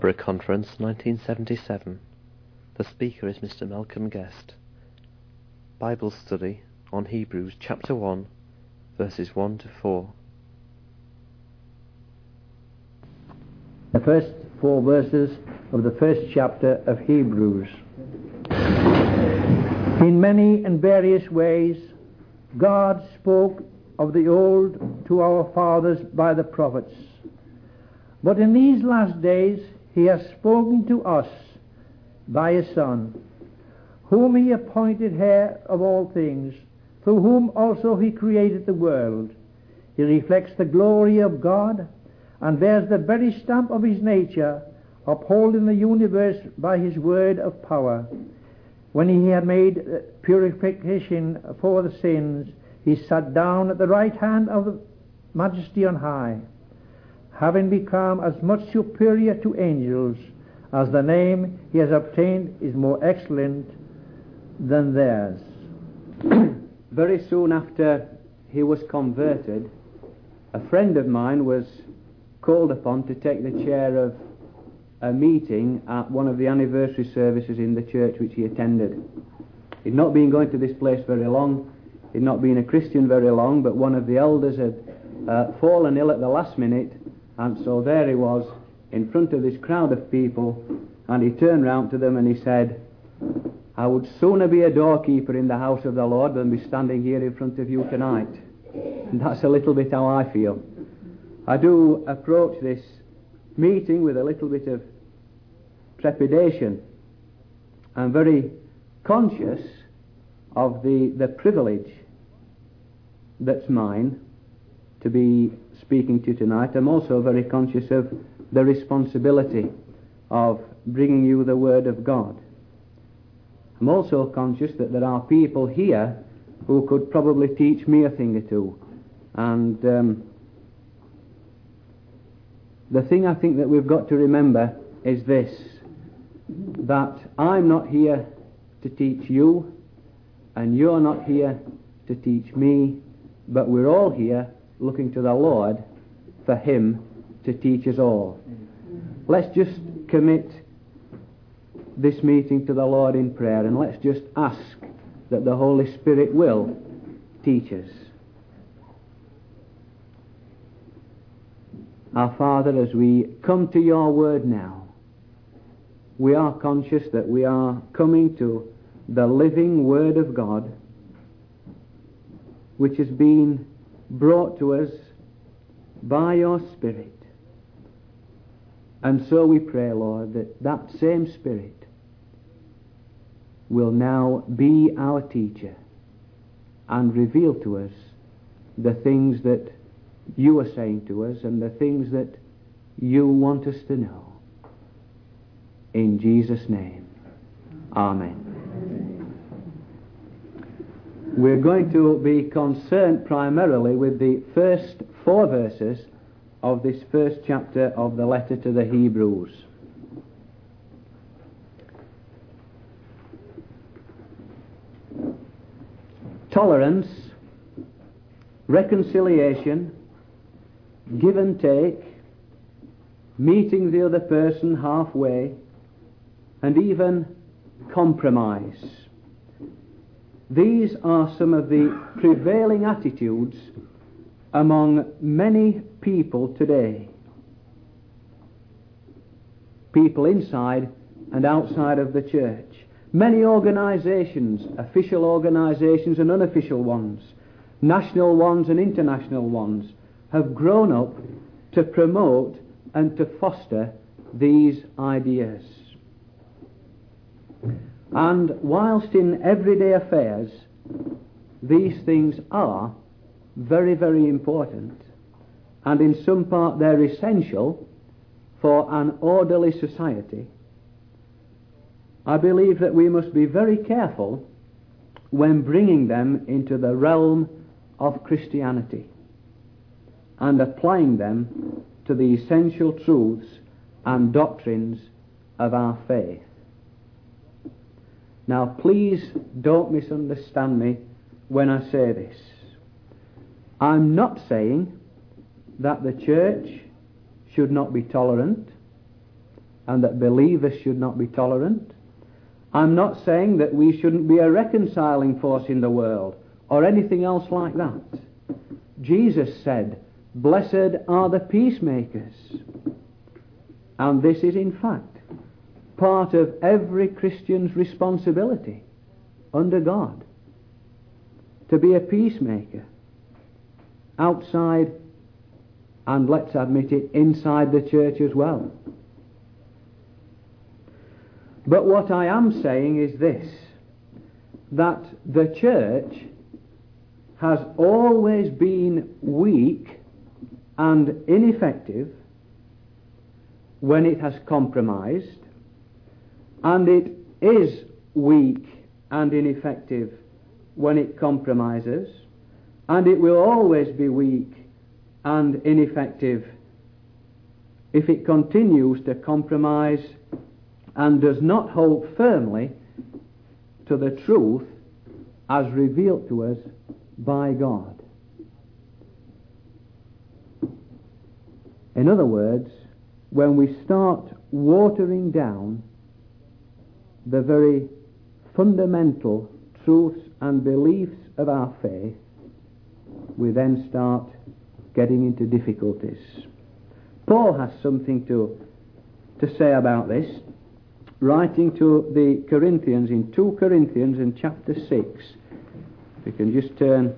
Edinburgh Conference, 1977. The speaker is Mr. Malcolm Guest. Bible study on Hebrews chapter 1, verses 1 to 4. The first 4 verses of the first chapter of Hebrews. In many and various ways, God spoke of the old to our fathers by the prophets. But in these last days, He has spoken to us by His Son, whom He appointed heir of all things, through whom also He created the world. He reflects the glory of God and bears the very stamp of His nature, upholding the universe by His word of power. When He had made purification for the sins, He sat down at the right hand of the Majesty on high, having become as much superior to angels as the name He has obtained is more excellent than theirs. Very soon after he was converted, a friend of mine was called upon to take the chair of a meeting at one of the anniversary services in the church which he attended. He'd not been going to this place very long, he'd not been a Christian very long, but one of the elders had fallen ill at the last minute, and so there he was in front of this crowd of people, and he turned round to them and he said, "I would sooner be a doorkeeper in the house of the Lord than be standing here in front of you tonight." And that's a little bit how I feel. I do approach this meeting with a little bit of trepidation. I'm very conscious of the privilege that's mine to be speaking to you tonight. I'm also very conscious of the responsibility of bringing you the Word of God. I'm also conscious that there are people here who could probably teach me a thing or two. And the thing I think that we've got to remember is this, that I'm not here to teach you, and you're not here to teach me, but we're all here looking to the Lord for Him to teach us all. Let's just commit this meeting to the Lord in prayer, and let's just ask that the Holy Spirit will teach us. Our Father, as we come to your word now, we are conscious that we are coming to the living Word of God, which has been brought to us by your Spirit. And so we pray, Lord, that that same Spirit will now be our teacher and reveal to us the things that you are saying to us and the things that you want us to know. In Jesus' name, Amen. We're going to be concerned primarily with the first 4 verses of this first chapter of the letter to the Hebrews. Tolerance, reconciliation, give and take, meeting the other person halfway, and even compromise. These are some of the prevailing attitudes among many people today. People inside and outside of the church. Many organizations, official organizations and unofficial ones, national ones and international ones, have grown up to promote and to foster these ideas. And whilst in everyday affairs these things are very, very important, and in some part they're essential for an orderly society, I believe that we must be very careful when bringing them into the realm of Christianity and applying them to the essential truths and doctrines of our faith. Now, please don't misunderstand me when I say this. I'm not saying that the church should not be tolerant. and that believers should not be tolerant. I'm not saying that we shouldn't be a reconciling force in the world or anything else like that. Jesus said, "Blessed are the peacemakers." And this is in fact part of every Christian's responsibility under God, to be a peacemaker outside and, let's admit it, inside the church as well. But what I am saying is this, that the church has always been weak and ineffective when it has compromised, and it is weak and ineffective when it compromises, and it will always be weak and ineffective if it continues to compromise and does not hold firmly to the truth as revealed to us by God. In other words, when we start watering down the very fundamental truths and beliefs of our faith, we then start getting into difficulties. Paul has something to say about this, writing to the Corinthians in 2 Corinthians in chapter 6. We can just turn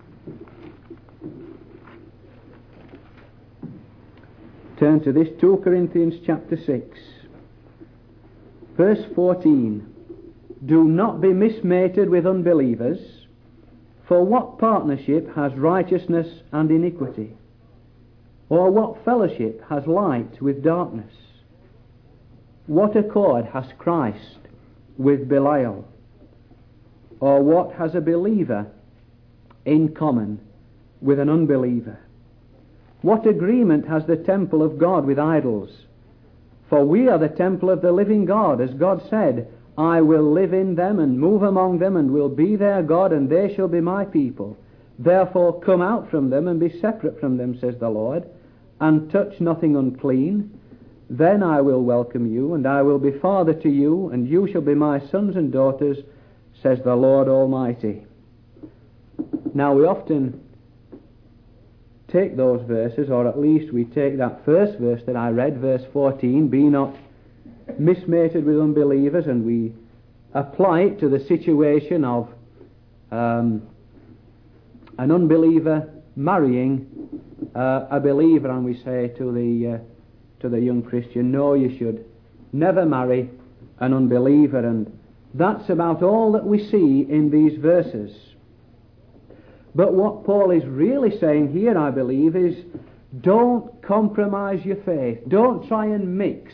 to this 2 Corinthians chapter 6, verse 14. "Do not be mismated with unbelievers, for what partnership has righteousness and iniquity? Or what fellowship has light with darkness? What accord has Christ with Belial? Or what has a believer in common with an unbeliever? What agreement has the temple of God with idols? For we are the temple of the living God, as God said, 'I will live in them and move among them and will be their God, and they shall be my people. Therefore come out from them and be separate from them, says the Lord, and touch nothing unclean. Then I will welcome you, and I will be father to you, and you shall be my sons and daughters, says the Lord Almighty.'" Now we often take those verses, or at least we take that first verse that I read, verse 14, "Be not mismated with unbelievers," and we apply it to the situation of an unbeliever marrying a believer, and we say to the young Christian, "No, you should never marry an unbeliever." And that's about all that we see in these verses. But what Paul is really saying here, I believe, is don't compromise your faith. Don't try and mix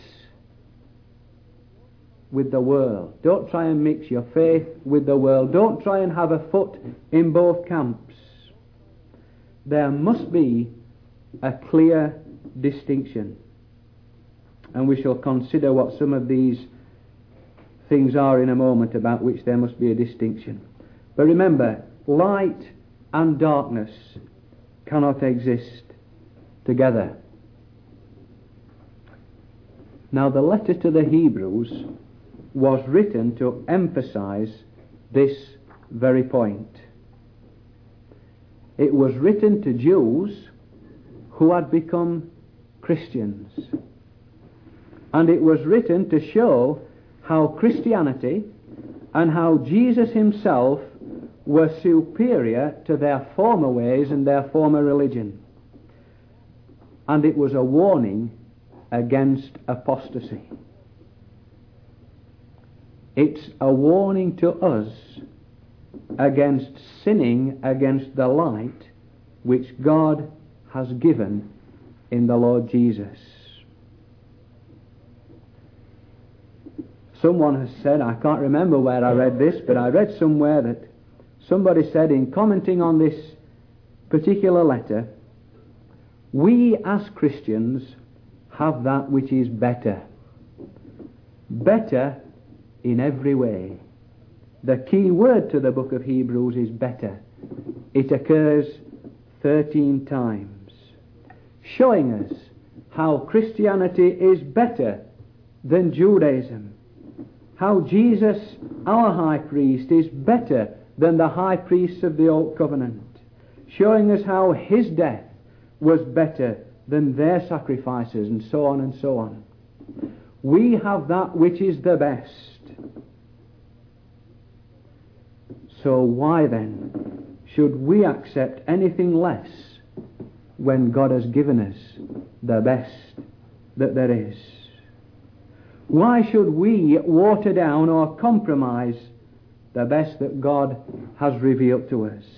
with the world. Don't try and mix your faith with the world. Don't try and have a foot in both camps. There must be a clear distinction. And we shall consider what some of these things are in a moment, about which there must be a distinction. But remember, light and darkness cannot exist together. Now, the letter to the Hebrews was written to emphasize this very point. It was written to Jews who had become Christians. And it was written to show how Christianity and how Jesus himself were superior to their former ways and their former religion. And it was a warning against apostasy. It's a warning to us against sinning against the light which God has given in the Lord Jesus. Someone has said, I can't remember where I read this, but I read somewhere that somebody said, in commenting on this particular letter, we as Christians have that which is better. Better in every way. The key word to the book of Hebrews is better. It occurs 13 times, showing us how Christianity is better than Judaism. How Jesus, our high priest, is better than the high priests of the Old Covenant, showing us how his death was better than their sacrifices, and so on and so on. We have that which is the best. So why then should we accept anything less when God has given us the best that there is? Why should we water down or compromise the best that God has revealed to us?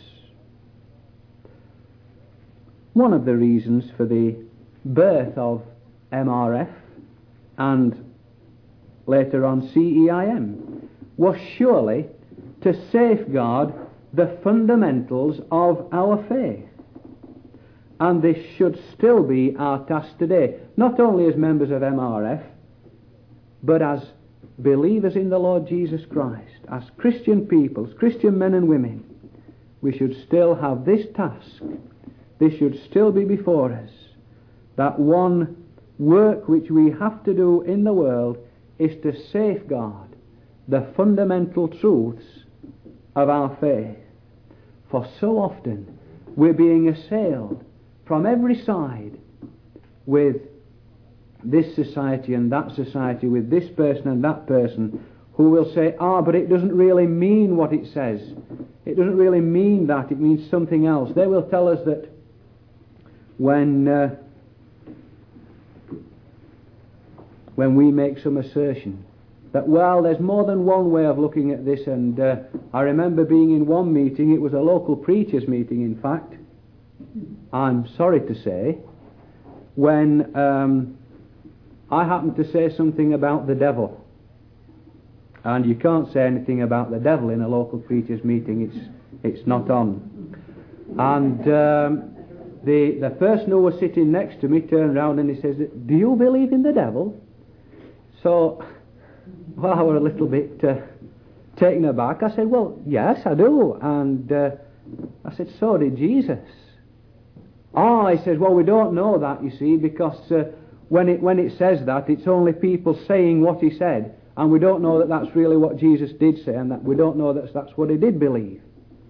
One of the reasons for the birth of MRF and later on CEIM was surely to safeguard the fundamentals of our faith. And this should still be our task today, not only as members of MRF, but as believers in the Lord Jesus Christ, as Christian people, as Christian men and women. We should still have this task. This should still be before us. That one work which we have to do in the world is to safeguard the fundamental truths of our faith. For so often we're being assailed from every side with this society and that society, with this person and that person, who will say, but it doesn't really mean what it says. It doesn't really mean that. It means something else. They will tell us that when we make some assertion that, well, there's more than one way of looking at this, and I remember being in one meeting, it was a local preachers' meeting, in fact, I'm sorry to say, when I happened to say something about the devil. And you can't say anything about the devil in a local preachers' meeting, it's not on. And the person who was sitting next to me turned round and he says, "Do you believe in the devil?" So, well, I was a little bit taken aback. I said, "Well, yes, I do." And I said, "So did Jesus." He says, "Well, we don't know that, you see, because when it says that, it's only people saying what he said, and we don't know that that's really what Jesus did say, and that we don't know that that's what he did believe."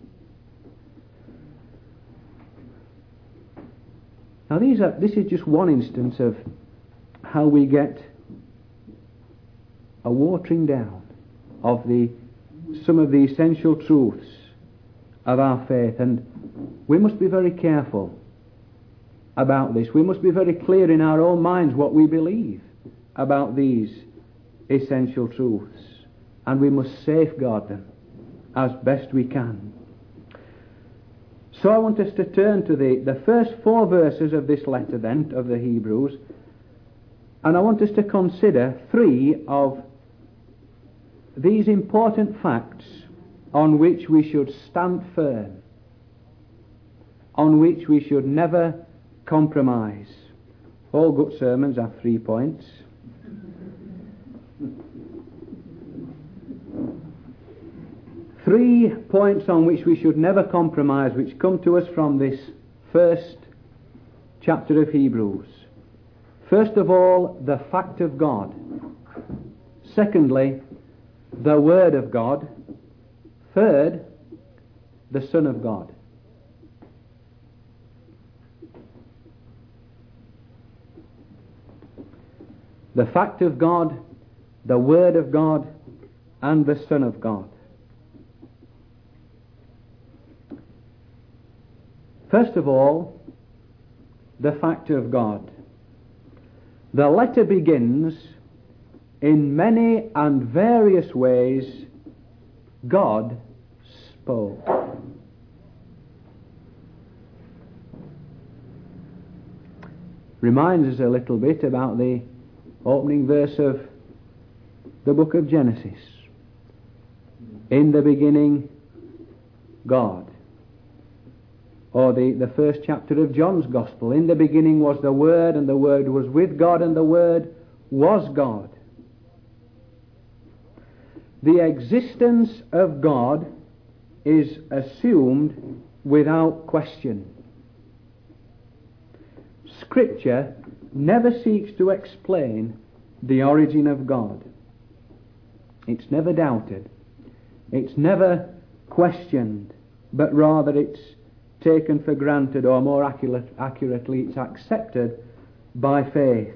Now, this is just one instance of how we get a watering down of some of the essential truths of our faith, and we must be very careful about this. We must be very clear in our own minds what we believe about these essential truths, and we must safeguard them as best we can. So I want us to turn to the first 4 verses of this letter then, of the Hebrews, and I want us to consider 3 of these important facts on which we should stand firm, on which we should never compromise. All good sermons have 3 points. Three points on which we should never compromise, which come to us from this first chapter of Hebrews. First of all, the fact of God. Secondly, the Word of God. Third, the Son of God. The fact of God, the Word of God, and the Son of God. First of all, the fact of God. The letter begins, "In many and various ways God spoke." Reminds us a little bit about the opening verse of the book of Genesis. In the beginning, God. Or the first chapter of John's Gospel. In the beginning was the Word, and the Word was with God, and the Word was God. The existence of God is assumed without question. Scripture never seeks to explain the origin of God. It's never doubted. It's never questioned, but rather it's taken for granted, or more accurately, it's accepted by faith.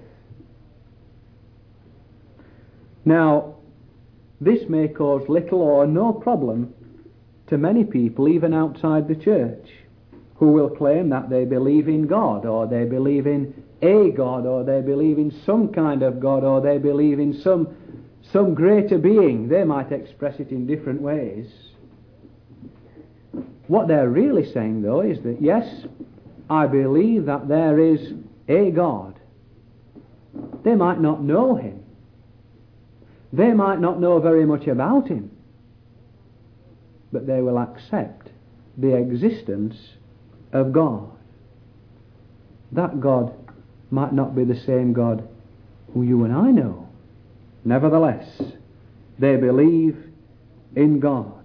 Now, this may cause little or no problem to many people, even outside the church, who will claim that they believe in God, or they believe in a God, or they believe in some kind of God, or they believe in some greater being. They might express it in different ways. What they're really saying, though, is that, yes, I believe that there is a God. They might not know him. They might not know very much about him. But they will accept the existence of God. That God might not be the same God who you and I know. Nevertheless, they believe in God.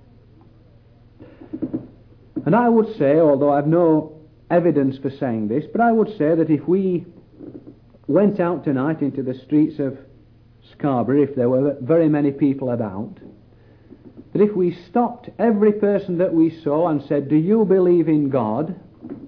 And I would say, although I've no evidence for saying this, but I would say that if we went out tonight into the streets of Scarborough, if there were very many people about, that if we stopped every person that we saw and said, do you believe in God?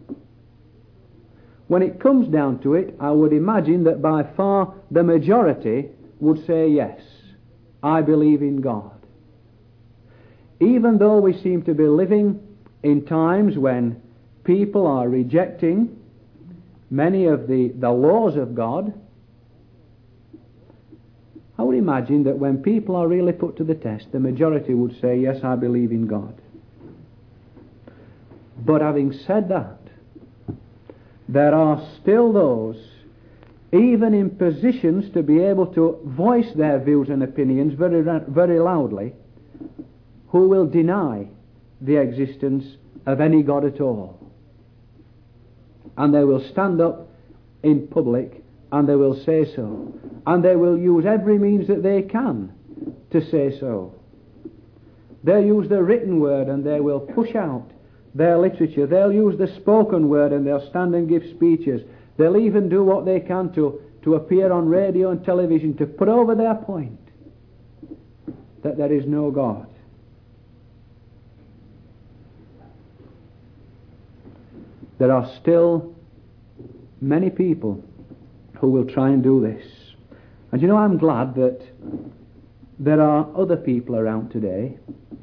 When it comes down to it, I would imagine that by far the majority would say, yes, I believe in God. Even though we seem to be living in times when people are rejecting many of the laws of God, I would imagine that when people are really put to the test, the majority would say, yes, I believe in God. But having said that, there are still those, even in positions to be able to voice their views and opinions very, very loudly, who will deny the existence of any God at all. And they will stand up in public and they will say so. And they will use every means that they can to say so. They'll use the written word and they will push out their literature. They'll use the spoken word and they'll stand and give speeches. They'll even do what they can to appear on radio and television to put over their point that there is no God. There are still many people who will try and do this. And you know, I'm glad that there are other people around today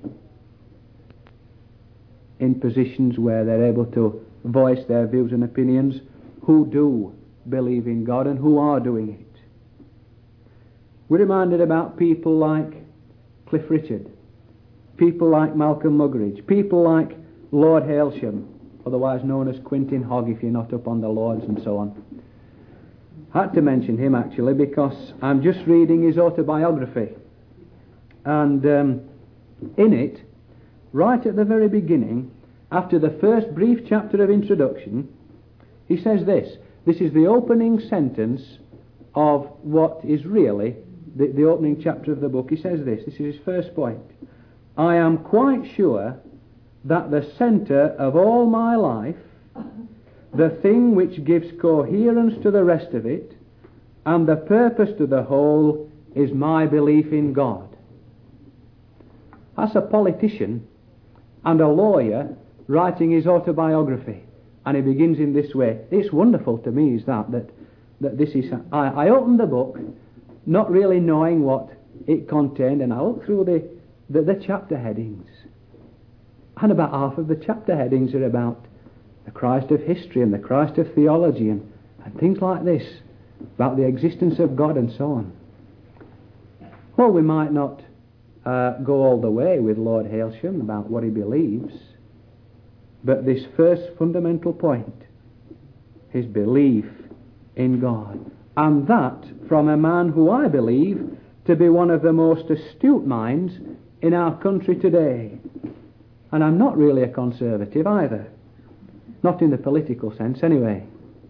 in positions where they're able to voice their views and opinions who do believe in God and who are doing it. We're reminded about people like Cliff Richard, people like Malcolm Muggeridge, people like Lord Hailsham, otherwise known as Quintin Hogg if you're not up on the Lords and so on. I had to mention him actually because I'm just reading his autobiography, and in it, right at the very beginning, after the first brief chapter of introduction, he says this. This is the opening sentence of what is really the opening chapter of the book. He says this is his first point. I am quite sure that the centre of all my life, the thing which gives coherence to the rest of it, and the purpose to the whole, is my belief in God. That's a politician and a lawyer writing his autobiography, and he begins in this way. It's wonderful to me is that this is. I opened the book, not really knowing what it contained, and I looked through the chapter headings, and about half of the chapter headings are about the Christ of history and the Christ of theology and things like this, about the existence of God and so on. Well, we might not go all the way with Lord Hailsham about what he believes, but this first fundamental point, his belief in God, and that from a man who I believe to be one of the most astute minds in our country today. And I'm not really a conservative either, not in the political sense anyway.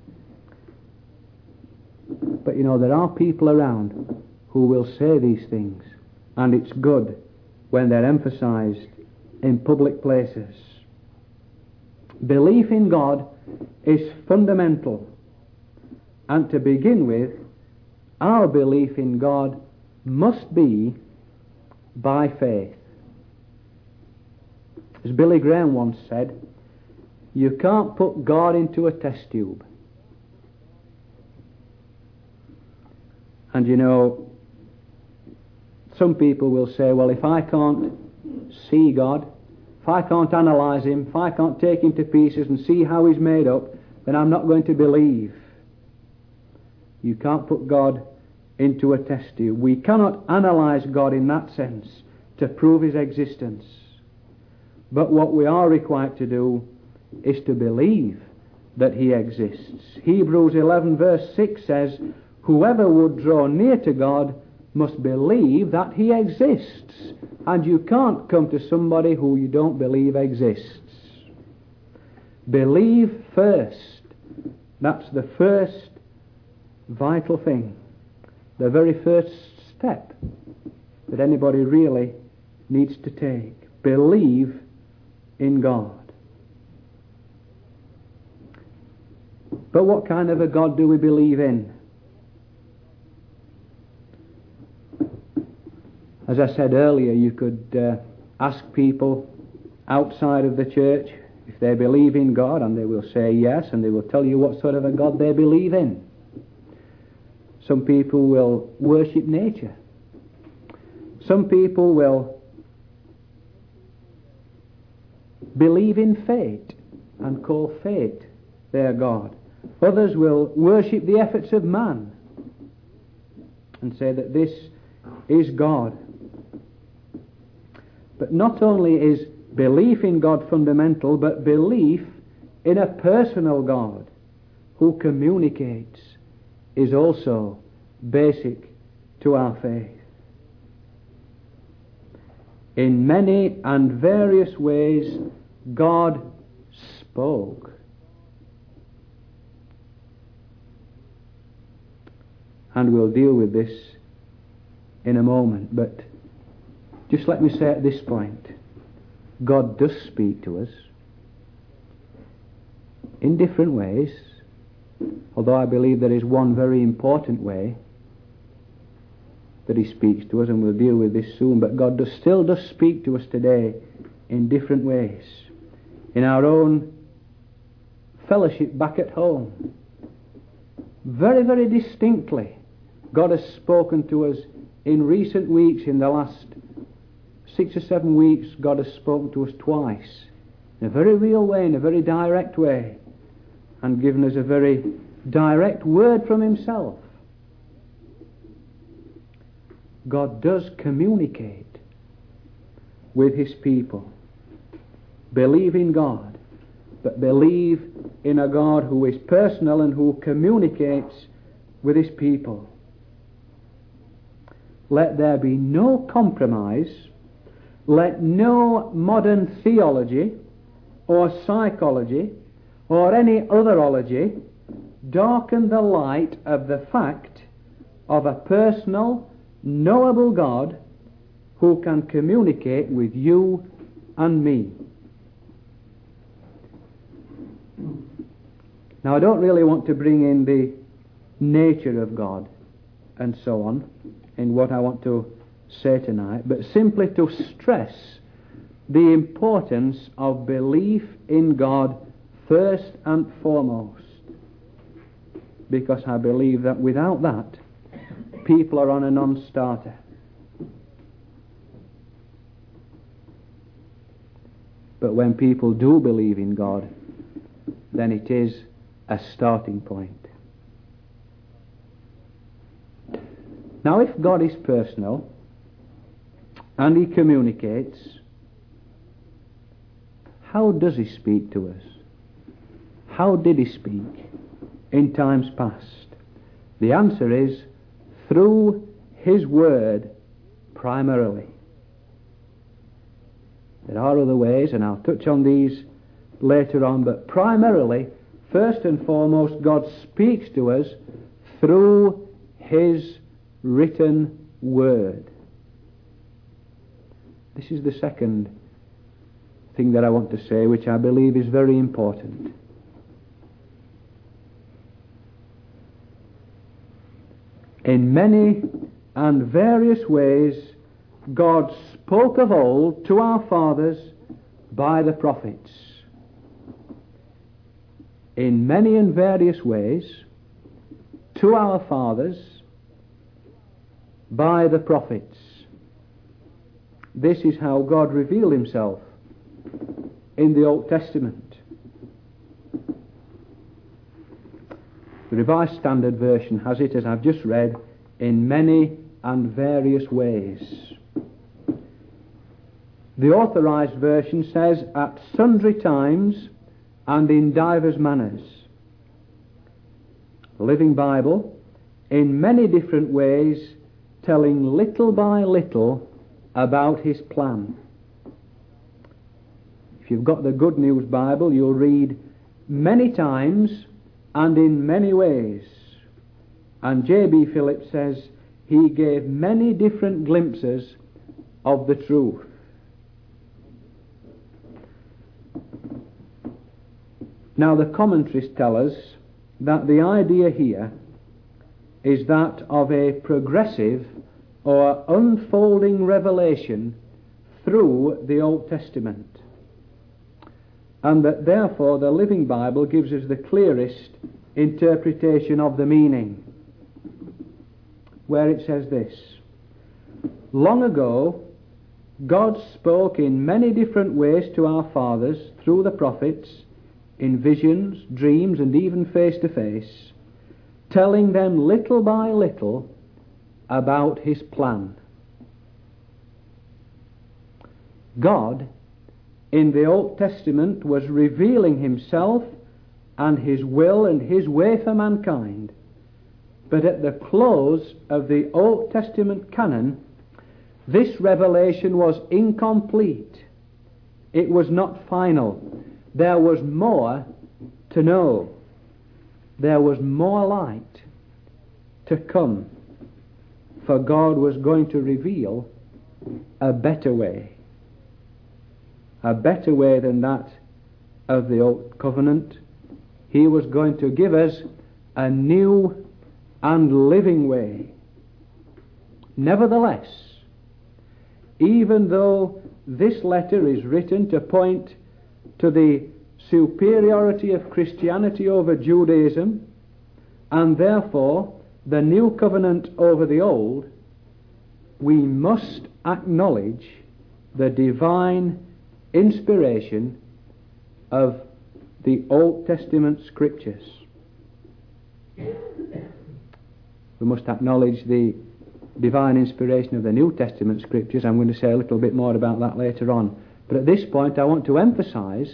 But you know, there are people around who will say these things, and it's good when they're emphasized in public places. Belief in God is fundamental, and to begin with, our belief in God must be by faith. As Billy Graham once said, you can't put God into a test tube. And you know, some people will say, well, if I can't see God, if I can't analyse Him, if I can't take Him to pieces and see how He's made up, then I'm not going to believe. You can't put God into a test tube. We cannot analyse God in that sense to prove His existence. But what we are required to do is to believe that He exists. Hebrews 11 verse 6 says, whoever would draw near to God must believe that He exists. And you can't come to somebody who you don't believe exists. Believe first. That's the first vital thing. The very first step that anybody really needs to take. Believe in God. But what kind of a God do we believe in? As I said earlier, you could ask people outside of the church if they believe in God, and they will say yes, and they will tell you what sort of a God they believe in. Some people will worship nature. Some people will believe in fate and call fate their God. Others will worship the efforts of man and say that this is God. But not only is belief in God fundamental, but belief in a personal God who communicates is also basic to our faith. In many and various ways, God spoke. And we'll deal with this in a moment, but just let me say at this point, God does speak to us in different ways, although I believe there is one very important way that He speaks to us, and we'll deal with this soon. But God still does speak to us today in different ways. In our own fellowship back at home, very, very distinctly, God has spoken to us in recent weeks. In the last 6 or 7 weeks, God has spoken to us twice, in a very real way, in a very direct way, and given us a very direct word from Himself. God does communicate with His people. Believe in God, but believe in a God who is personal and who communicates with His people. Let there be no compromise. Let no modern theology or psychology or any otherology darken the light of the fact of a personal, knowable God who can communicate with you and me. Now, I don't really want to bring in the nature of God and so on in what I want to say tonight, but simply to stress the importance of belief in God first and foremost, because I believe that without that, people are on a non-starter. But when people do believe in God, then it is a starting point. Now, if God is personal and He communicates, how does He speak to us? How did He speak in times past? The answer is through His Word primarily. There are other ways, and I'll touch on these later on, but primarily, first and foremost, God speaks to us through His written Word. This is the second thing that I want to say, which I believe is very important. In many and various ways God spoke of old to our fathers by the prophets. In many and various ways to our fathers by the prophets. This is how God revealed himself in the Old Testament. The Revised Standard Version has it, as I've just read, in many and various ways. The Authorized Version says, at sundry times and in divers manners. The Living Bible, in many different ways, telling little by little about his plan. If you've got the Good News Bible, you'll read many times and in many ways. And J.B. Phillips says he gave many different glimpses of the truth. Now the commentaries tell us that the idea here is that of a progressive or unfolding revelation through the Old Testament, and that therefore the Living Bible gives us the clearest interpretation of the meaning, where it says this: long ago God spoke in many different ways to our fathers through the prophets, in visions, dreams, and even face to face, telling them little by little about his plan. God in the Old Testament was revealing himself and his will and his way for mankind, but at the close of the Old Testament canon, this revelation was incomplete. It was not final. There was more to know. There was more light to come, for God was going to reveal a better way than that of the Old Covenant. He was going to give us a new and living way. Nevertheless, even though this letter is written to point to the superiority of Christianity over Judaism, and therefore the new covenant over the old, we must acknowledge the divine inspiration of the Old Testament scriptures. We must acknowledge the divine inspiration of the New Testament scriptures. I'm going to say a little bit more about that later on. But at this point I want to emphasize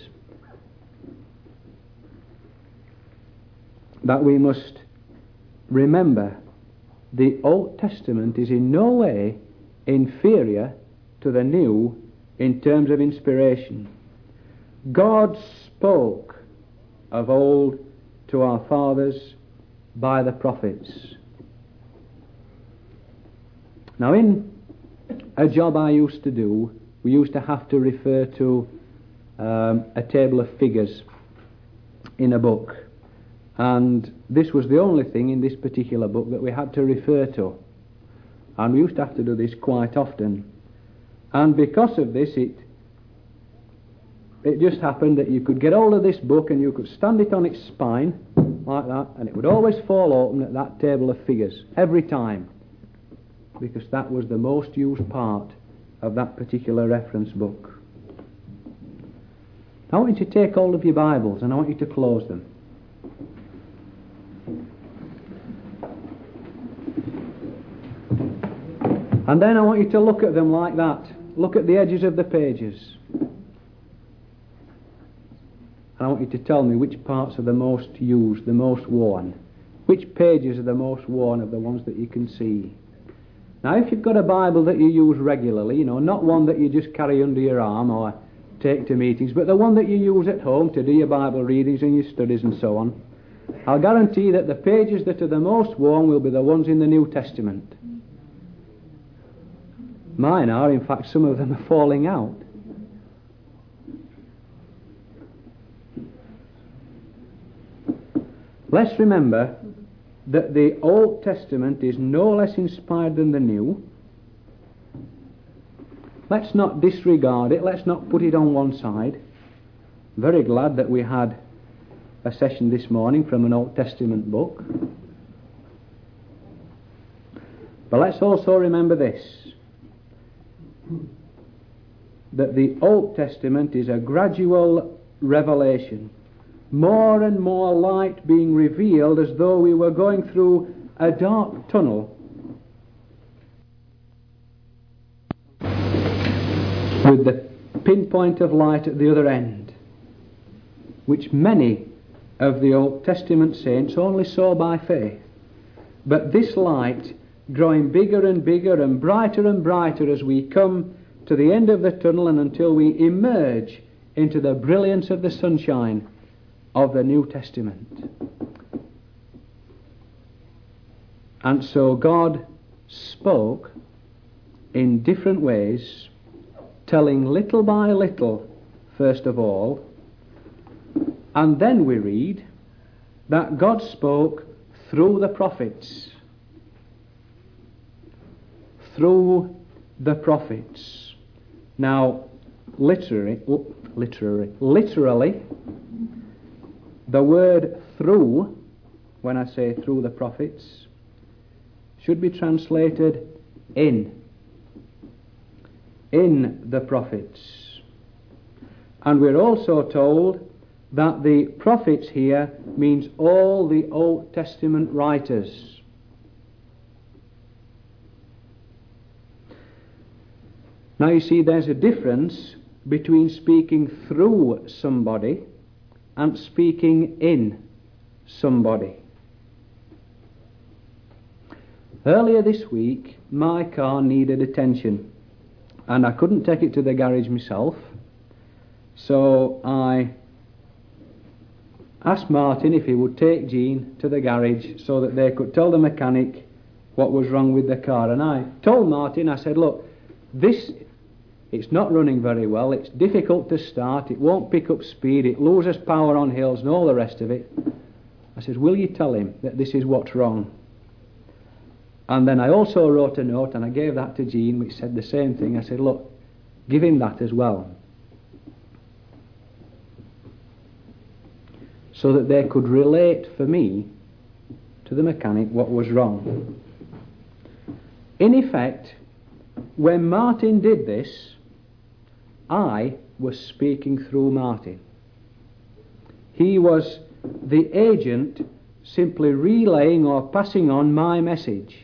that we must remember the Old Testament is in no way inferior to the New in terms of inspiration. God spoke of old to our fathers by the prophets. Now, in a job I used to do, we used to have to refer to a table of figures in a book, and this was the only thing in this particular book that we had to refer to, and we used to have to do this quite often. And because of this, it just happened that you could get hold of this book and you could stand it on its spine like that, and it would always fall open at that table of figures every time, because that was the most used part of that particular reference book. I want you to take hold of your Bibles and I want you to close them. And then I want you to look at them like that. Look at the edges of the pages. And I want you to tell me which parts are the most used, the most worn. Which pages are the most worn of the ones that you can see. Now, if you've got a Bible that you use regularly, not one that you just carry under your arm or take to meetings, but the one that you use at home to do your Bible readings and your studies and so on, I'll guarantee that the pages that are the most worn will be the ones in the New Testament. Mine are, in fact, some of them are falling out. Let's remember that the Old Testament is no less inspired than the New. Let's not disregard it, let's not put it on one side. Very glad that we had a session this morning from an Old Testament book. But let's also remember this, that the Old Testament is a gradual revelation, more and more light being revealed as though we were going through a dark tunnel with the pinpoint of light at the other end, which many of the Old Testament saints only saw by faith. But this light growing bigger and bigger and brighter as we come to the end of the tunnel and until we emerge into the brilliance of the sunshine of the New Testament. And so God spoke in different ways, telling little by little, first of all, and then we read that God spoke through the prophets. Through the prophets. Now, literally, the word through, when I say through the prophets, should be translated in the prophets. And we're also told that the prophets here means all the Old Testament writers. Now you see, there's a difference between speaking through somebody and speaking in somebody. Earlier this week, my car needed attention, and I couldn't take it to the garage myself, so I asked Martin if he would take Jean to the garage so that they could tell the mechanic what was wrong with the car. And I told Martin, I said, look, it's not running very well, it's difficult to start, it won't pick up speed, it loses power on hills and all the rest of it. I said, will you tell him that this is what's wrong? And then I also wrote a note and I gave that to Jean, which said the same thing. I said, look, give him that as well, so that they could relate for me to the mechanic what was wrong. In effect, when Martin did this, I was speaking through Martin. He was the agent simply relaying or passing on my message.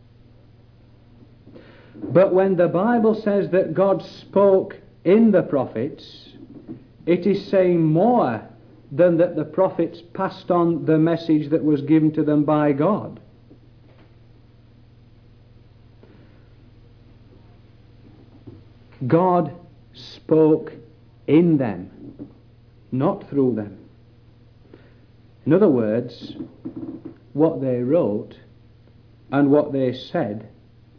But when the Bible says that God spoke in the prophets, it is saying more than that the prophets passed on the message that was given to them by God. God spoke in them, not through them. In other words, what they wrote and what they said,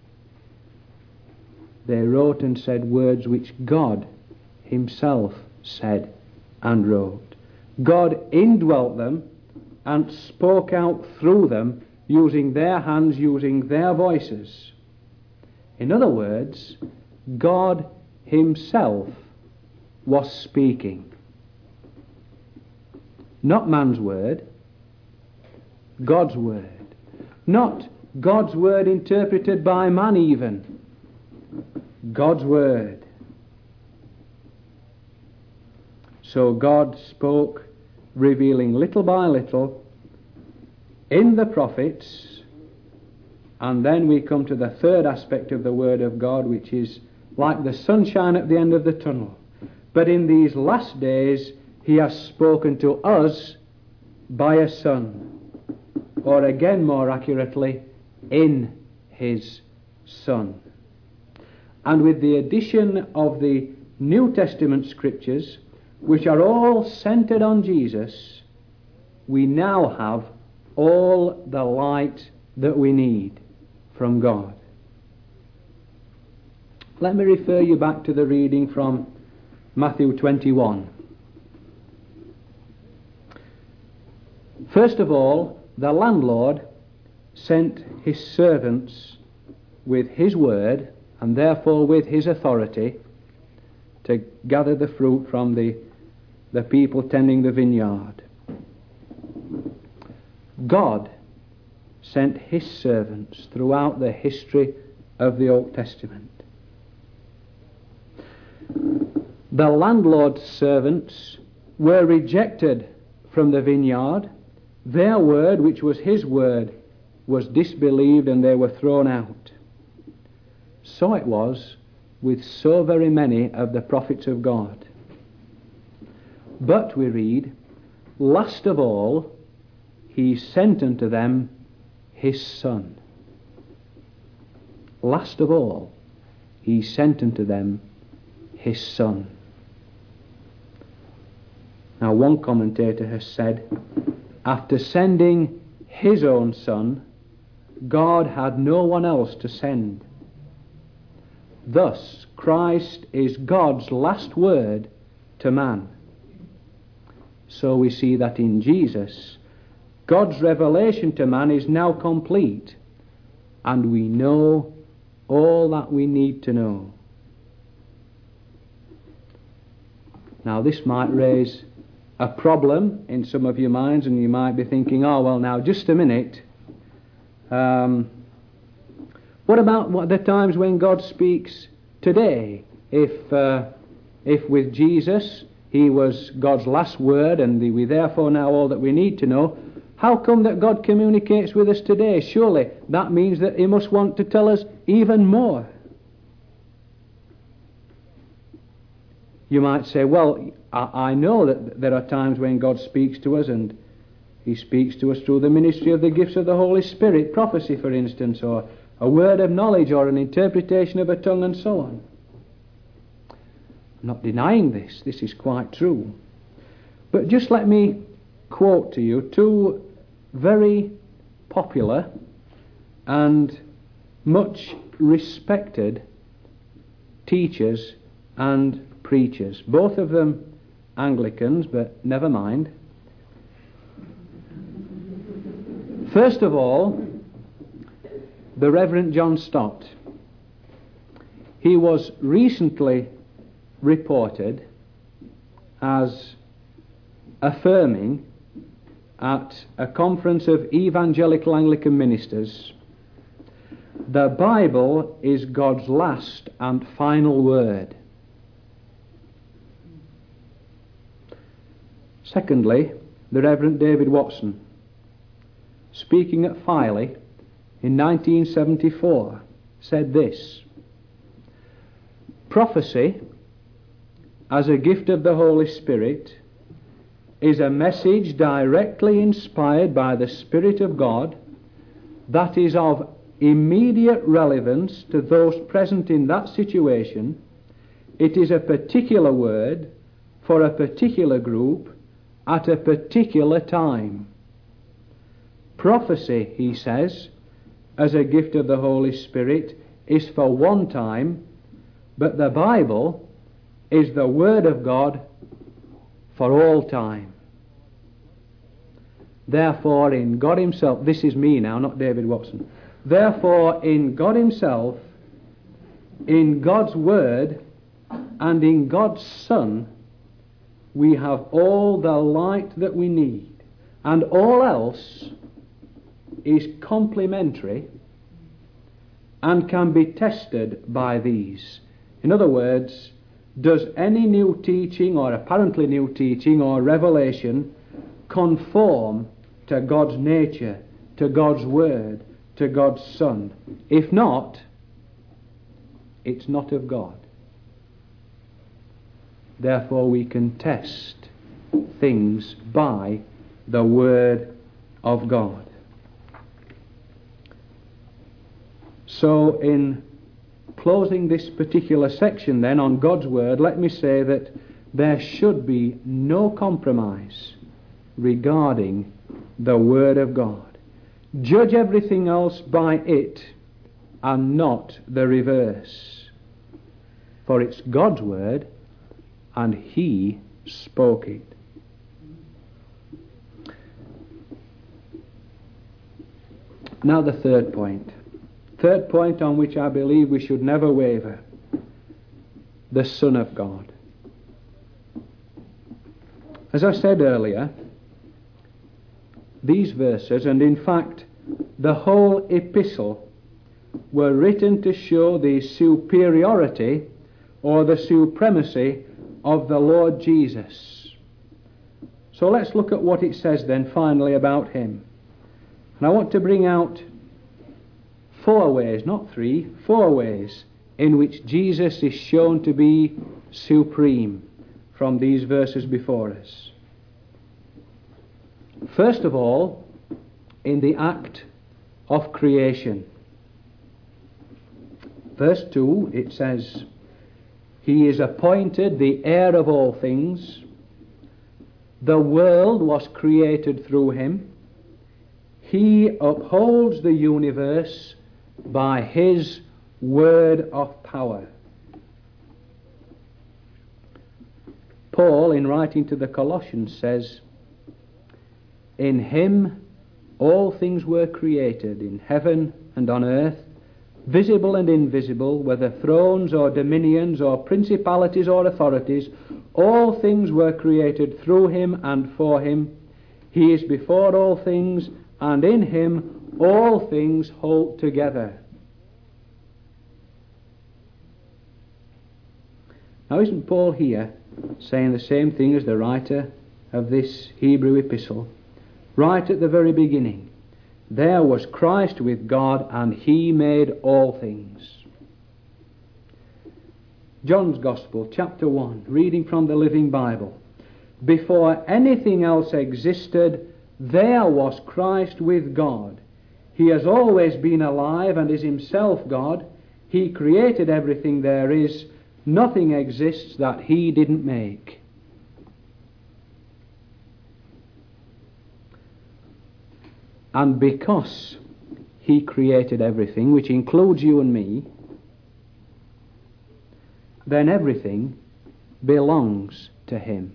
they wrote and said words which God himself said and wrote. God indwelt them and spoke out through them, using their hands, using their voices. In other words, God himself was speaking. Not man's word, God's word. Not God's word interpreted by man even. God's word. So God spoke, revealing little by little in the prophets, and then we come to the third aspect of the word of God, which is like the sunshine at the end of the tunnel. But in these last days he has spoken to us by a Son, or again more accurately, in his Son. And with the addition of the New Testament scriptures, which are all centered on Jesus, we now have all the light that we need from God. Let me refer you back to the reading from Matthew 21. First of all, the landlord sent his servants with his word, and therefore with his authority, to gather the fruit from the people tending the vineyard. God sent his servants throughout the history of the Old Testament. The landlord's servants were rejected from the vineyard. Their word, which was his word, was disbelieved, and they were thrown out. So it was with so very many of the prophets of God. But we read, last of all, he sent unto them his Son. Last of all, he sent unto them his Son. Now, one commentator has said, after sending his own Son, God had no one else to send. Thus, Christ is God's last word to man. So we see that in Jesus, God's revelation to man is now complete, and we know all that we need to know. Now, this might raise a problem in some of your minds, and you might be thinking, oh, well, now, just a minute. What about the times when God speaks today? If with Jesus he was God's last word, and we therefore know all that we need to know, how come that God communicates with us today? Surely that means that he must want to tell us even more. You might say, well, I know that there are times when God speaks to us, and he speaks to us through the ministry of the gifts of the Holy Spirit, prophecy, for instance, or a word of knowledge, or an interpretation of a tongue, and so on. I'm not denying this. This is quite true. But just let me quote to you two very popular and much respected teachers and preachers, both of them Anglicans, but never mind. First of all, the Reverend John Stott. He was recently reported as affirming at a conference of evangelical Anglican ministers, the Bible is God's last and final word. Secondly, the Reverend David Watson, speaking at Filey in 1974, said this: prophecy, as a gift of the Holy Spirit, is a message directly inspired by the Spirit of God that is of immediate relevance to those present in that situation. It is a particular word for a particular group at a particular time. Prophecy, he says, as a gift of the Holy Spirit, is for one time, but the Bible is the Word of God for all time. Therefore, in God himself, this is me now, not David Watson. Therefore, in God himself, in God's Word, and in God's Son, we have all the light that we need, and all else is complementary and can be tested by these. In other words, does any new teaching, or apparently new teaching, or revelation conform to God's nature, to God's Word, to God's Son? If not, it's not of God. Therefore we can test things by the Word of God. So in closing this particular section then on God's Word, let me say that there should be no compromise regarding the Word of God. Judge everything else by it and not the reverse. For it's God's Word, and He spoke it. Now the third point. Third point on which I believe we should never waver. The Son of God. As I said earlier, these verses, and in fact the whole epistle, were written to show the superiority or the supremacy of the Lord Jesus. So let's look at what it says then finally about him. And I want to bring out 4 ways, not 3, 4 ways in which Jesus is shown to be supreme from these verses before us. First of all, in the act of creation. Verse 2, it says, He is appointed the heir of all things. The world was created through him. He upholds the universe by his word of power. Paul, in writing to the Colossians, says, In him all things were created, in heaven and on earth, visible and invisible, whether thrones or dominions or principalities or authorities, all things were created through him and for him. He is before all things, and in him all things hold together. Now isn't Paul here saying the same thing as the writer of this Hebrew epistle? Right at the very beginning, there was Christ with God, and he made all things. John's Gospel, chapter 1, reading from the Living Bible. Before anything else existed, there was Christ with God. He has always been alive and is himself God. He created everything there is. Nothing exists that he didn't make. And because he created everything, which includes you and me, then everything belongs to him.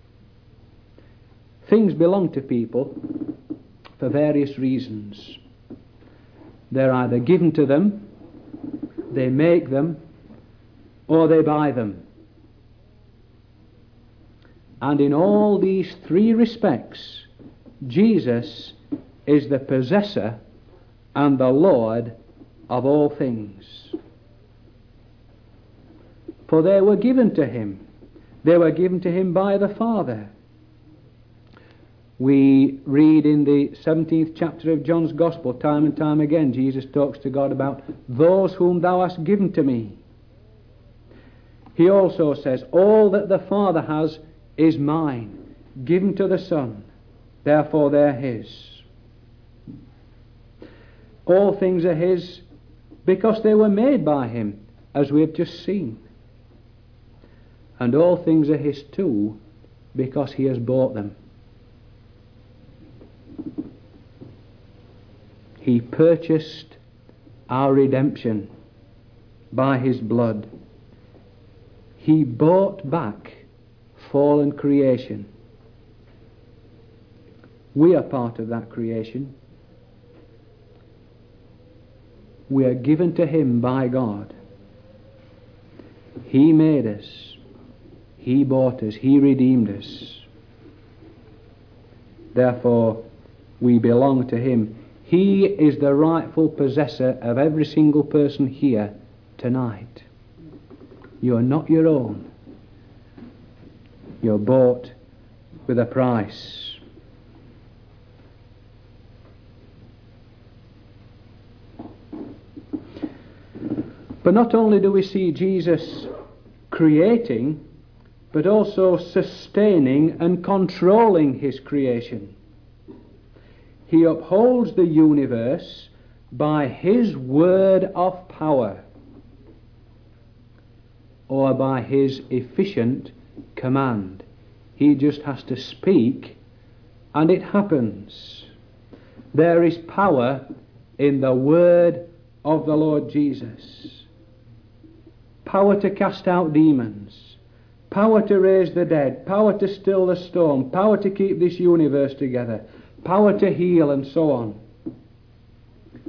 Things belong to people for various reasons. They're either given to them, they make them, or they buy them. And in all these 3 respects, Jesus is the possessor and the Lord of all things. For they were given to him. They were given to him by the Father. We read in the 17th chapter of John's Gospel, time and time again, Jesus talks to God about those whom thou hast given to me. He also says, all that the Father has is mine, given to the Son, therefore they're his. All things are his because they were made by him, as we have just seen. And all things are his too because he has bought them. He purchased our redemption by his blood. He bought back fallen creation. We are part of that creation. We are given to him by God. He made us. He bought us. He redeemed us. Therefore, we belong to him. He is the rightful possessor of every single person here tonight. You are not your own. You're bought with a price. But not only do we see Jesus creating, but also sustaining and controlling his creation. He upholds the universe by his word of power, or by his efficient command. He just has to speak and it happens. There is power in the word of the Lord Jesus. Power to cast out demons, power to raise the dead, power to still the storm, power to keep this universe together, power to heal, and so on.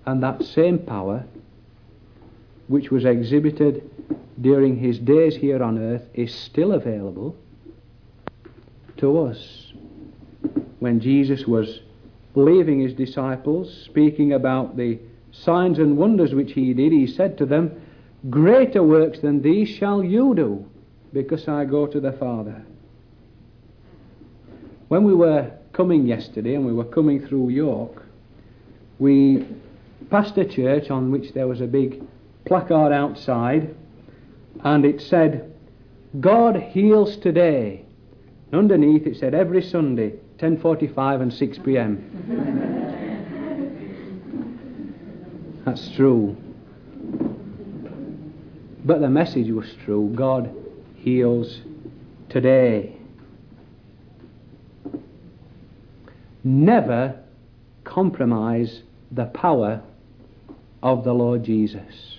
And that same power, which was exhibited during his days here on earth, is still available to us. When Jesus was leaving his disciples, speaking about the signs and wonders which he did, he said to them, "Greater works than these shall you do, because I go to the Father." When we were coming yesterday, and we were coming through York, we passed a church on which there was a big placard outside, and it said, "God heals today." And underneath it said, "Every Sunday, 10:45 and 6 p.m. That's true. But the message was true. God heals today. Never compromise the power of the Lord Jesus.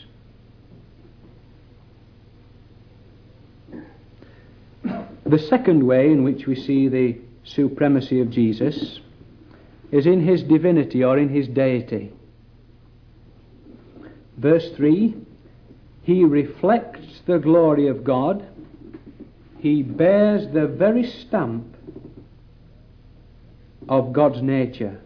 The second way in which we see the supremacy of Jesus is in his divinity, or in his deity. Verse 3, he reflects the glory of God. He bears the very stamp of God's nature.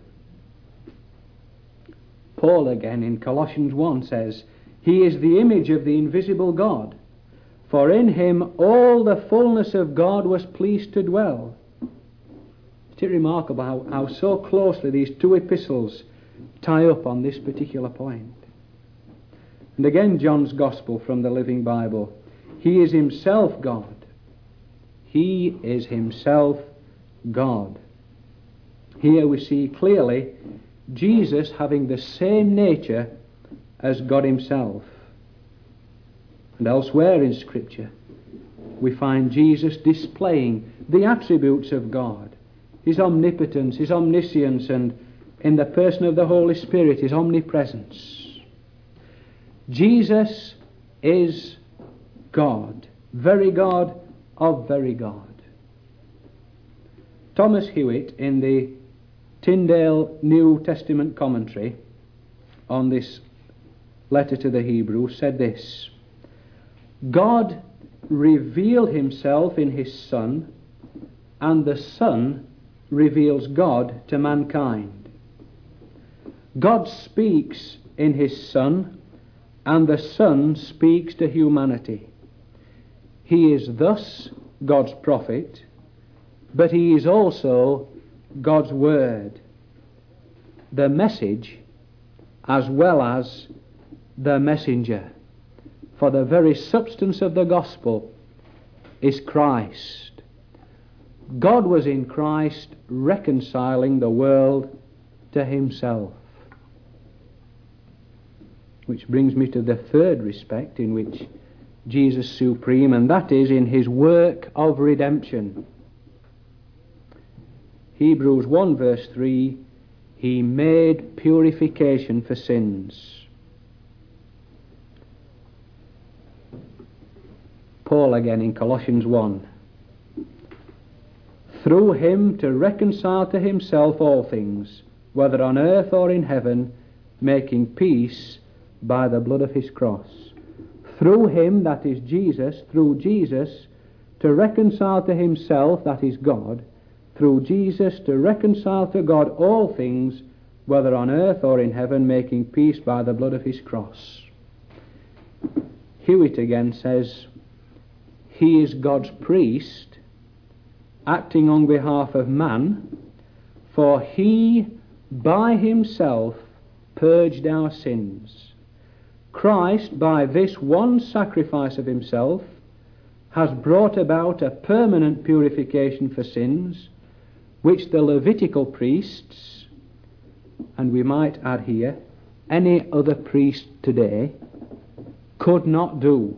Paul again in Colossians 1 says, he is the image of the invisible God, for in him all the fullness of God was pleased to dwell. Isn't it remarkable how so closely these two epistles tie up on this particular point? And again, John's Gospel from the Living Bible. He is himself God. He is himself God. Here we see clearly Jesus having the same nature as God himself. And elsewhere in Scripture we find Jesus displaying the attributes of God, his omnipotence, his omniscience, and in the person of the Holy Spirit, his omnipresence. Jesus is God, very God of very God. Thomas Hewitt, in the Tyndale New Testament commentary on this letter to the Hebrews, said this: God revealed himself in his Son, and the Son reveals God to mankind. God speaks in his Son, and the Son speaks to humanity. He is thus God's prophet, but he is also God's word, the message as well as the messenger. For the very substance of the gospel is Christ. God was in Christ reconciling the world to himself. Which brings me to the third respect in which Jesus is supreme, and that is in his work of redemption. Hebrews 1 verse 3, he made purification for sins. Paul again in Colossians 1, through him to reconcile to himself all things, whether on earth or in heaven, making peace by the blood of his cross. Through him, that is Jesus, through Jesus, to reconcile to himself, that is God, through Jesus to reconcile to God all things, whether on earth or in heaven, making peace by the blood of his cross. Hewitt again says, he is God's priest, acting on behalf of man, for he by himself purged our sins. Christ, by this one sacrifice of himself, has brought about a permanent purification for sins, which the Levitical priests, and we might add here, any other priest today, could not do.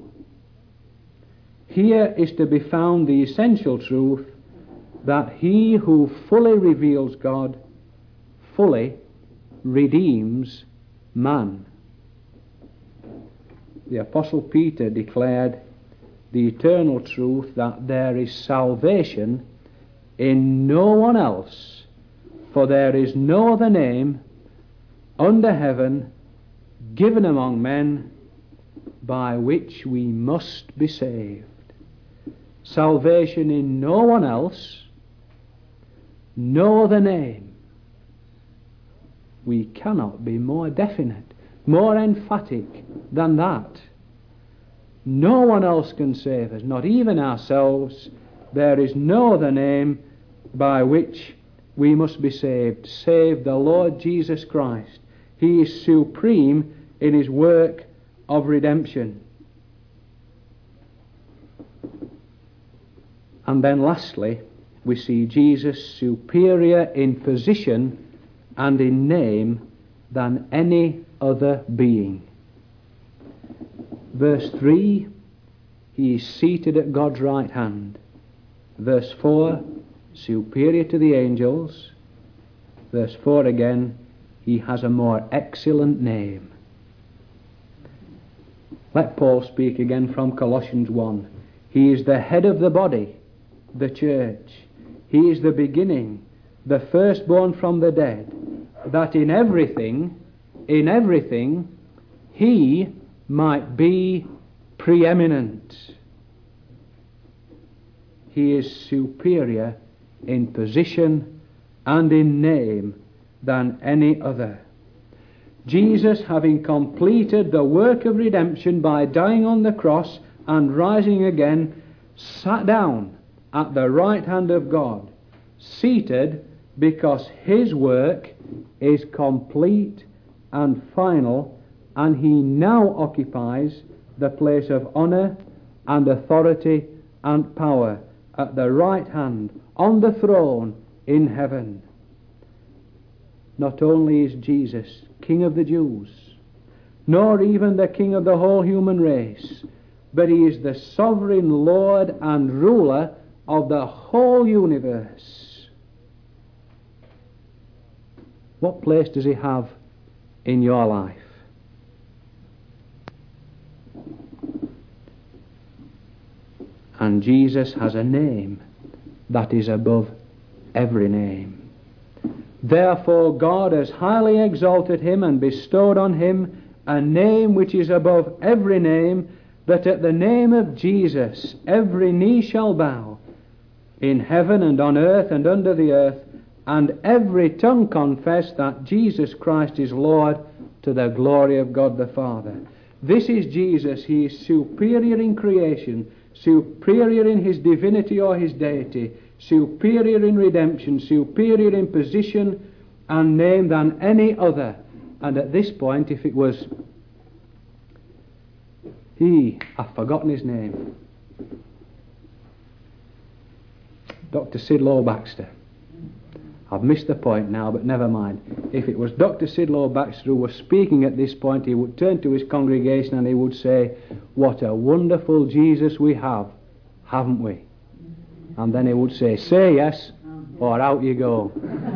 Here is to be found the essential truth that he who fully reveals God fully redeems man. The Apostle Peter declared the eternal truth that there is salvation in no one else, for there is no other name under heaven given among men, by which we must be saved. Salvation in no one else, no other name. We cannot be more definite, more emphatic than that. No one else can save us, not even ourselves. There is no other name by which we must be saved, save the Lord Jesus Christ. He is supreme in his work of redemption. And then lastly, we see Jesus superior in position and in name than any other being. Verse 3, he is seated at God's right hand. Verse 4, superior to the angels. Verse 4 again, he has a more excellent name. Let Paul speak again from Colossians 1. He is the head of the body, the church. He is the beginning, the firstborn from the dead, that in everything, he might be preeminent. He is superior in position and in name than any other. Jesus, having completed the work of redemption by dying on the cross and rising again, sat down at the right hand of God, seated because his work is complete and final, and he now occupies the place of honour and authority and power at the right hand on the throne in heaven. Not only is Jesus King of the Jews, nor even the King of the whole human race, but he is the sovereign Lord and ruler of the whole universe. What place does he have in your life? And Jesus has a name that is above every name. Therefore God has highly exalted him and bestowed on him a name which is above every name, that at the name of Jesus every knee shall bow, in heaven and on earth and under the earth, and every tongue confess that Jesus Christ is Lord, to the glory of God the Father. This is Jesus. He is superior in creation, superior in his divinity or his deity, superior in redemption, superior in position and name than any other. And at this point, if it was I've forgotten his name, Dr. Sidlow Baxter. I've missed the point now, but never mind. If it was Dr. Sidlow Baxter who was speaking at this point, he would turn to his congregation and he would say, "What a wonderful Jesus we have, haven't we?" And then he would say, "Say yes, or out you go."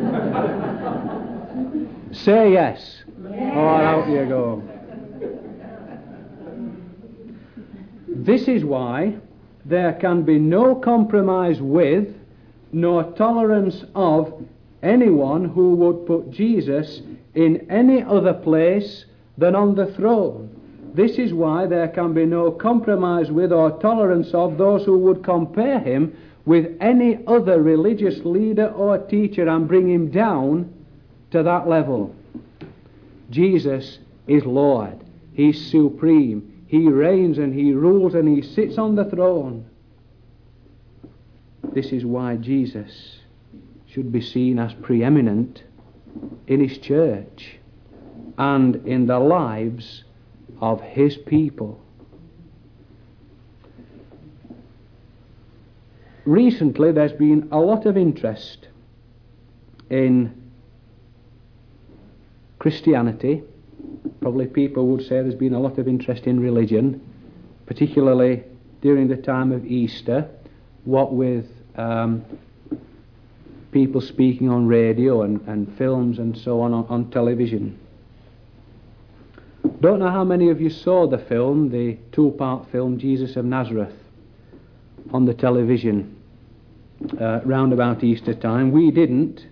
Say yes, or out you go. This is why there can be no compromise with, nor tolerance of, anyone who would put Jesus in any other place than on the throne. This is why there can be no compromise with or tolerance of those who would compare him with any other religious leader or teacher and bring him down to that level. Jesus is Lord. He's supreme. He reigns and he rules and he sits on the throne. This is why Jesus should be seen as preeminent in his church and in the lives of his people. Recently there's been a lot of interest in Christianity. Probably people would say there's been a lot of interest in religion, particularly during the time of Easter, what with people speaking on radio and films and so on television. Don't know how many of you saw the film, the 2-part film Jesus of Nazareth, on the television round about Easter time. We didn't.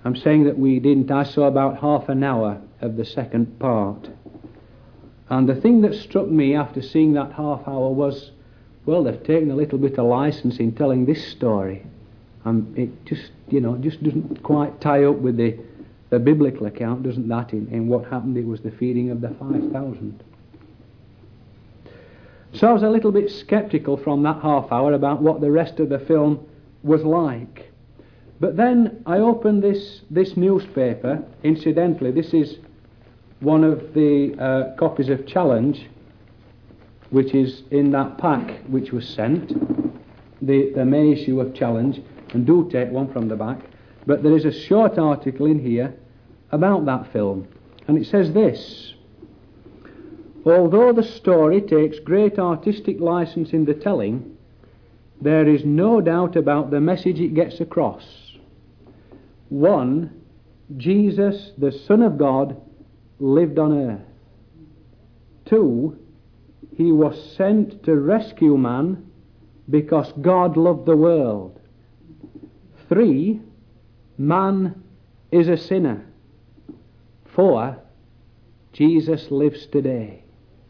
I'm saying that we didn't. I saw about half an hour of the second part. And the thing that struck me after seeing that half hour was, well, they've taken a little bit of license in telling this story. It just, just doesn't quite tie up with the biblical account, doesn't that, in what happened? It was the feeding of the 5,000. So I was a little bit sceptical from that half hour about what the rest of the film was like. But then I opened this newspaper. Incidentally, this is one of the copies of Challenge, which is in that pack which was sent, the May issue of Challenge, and do take one from the back. But there is a short article in here about that film, and it says this: although the story takes great artistic license in the telling, there is no doubt about the message it gets across. 1. Jesus, the Son of God, lived on earth. 2. He was sent to rescue man because God loved the world. 3. Man is a sinner. 4. Jesus lives today.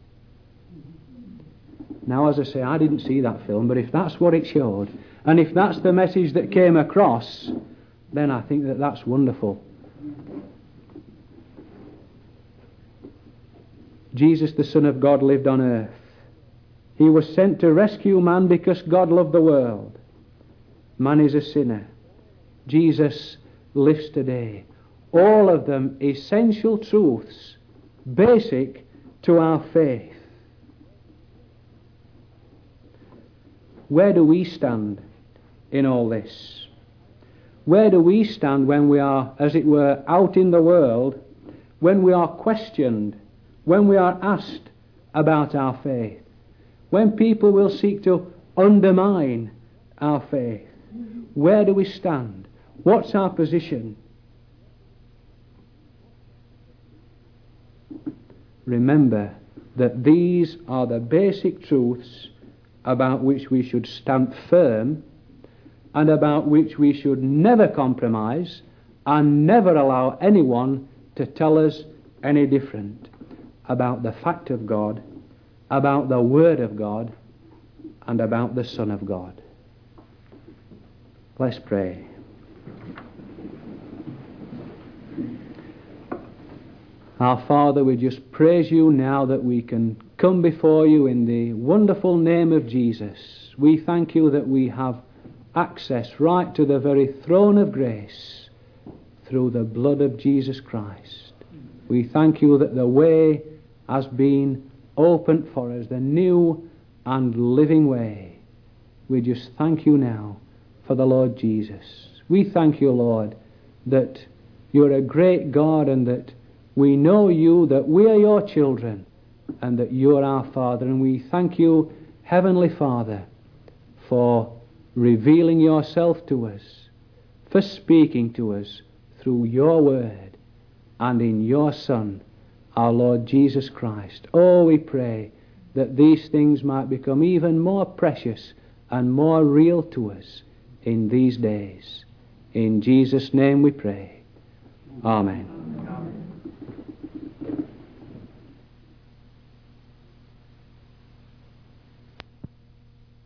Now, as I say, I didn't see that film, but if that's what it showed, and if that's the message that came across, then I think that that's wonderful. Jesus, the Son of God, lived on earth. He was sent to rescue man because God loved the world. Man is a sinner. Jesus lives today. All of them essential truths, basic to our faith. Where do we stand in all this? Where do we stand when we are, as it were, out in the world, when we are questioned, when we are asked about our faith, when people will seek to undermine our faith? Where do we stand? What's our position? Remember that these are the basic truths about which we should stand firm, and about which we should never compromise and never allow anyone to tell us any different about the fact of God, about the Word of God, and about the Son of God. Let's pray. Our Father, we just praise you now that we can come before you in the wonderful name of Jesus. We thank you that we have access right to the very throne of grace through the blood of Jesus Christ. We thank you that the way has been opened for us, the new and living way. We just thank you now for the Lord Jesus. We thank you, Lord, that you're a great God, and that we know you, that we are your children, and that you're our Father. And we thank you, Heavenly Father, for revealing yourself to us, for speaking to us through your word and in your Son, our Lord Jesus Christ. Oh, we pray that these things might become even more precious and more real to us in these days. In Jesus' name we pray. Amen.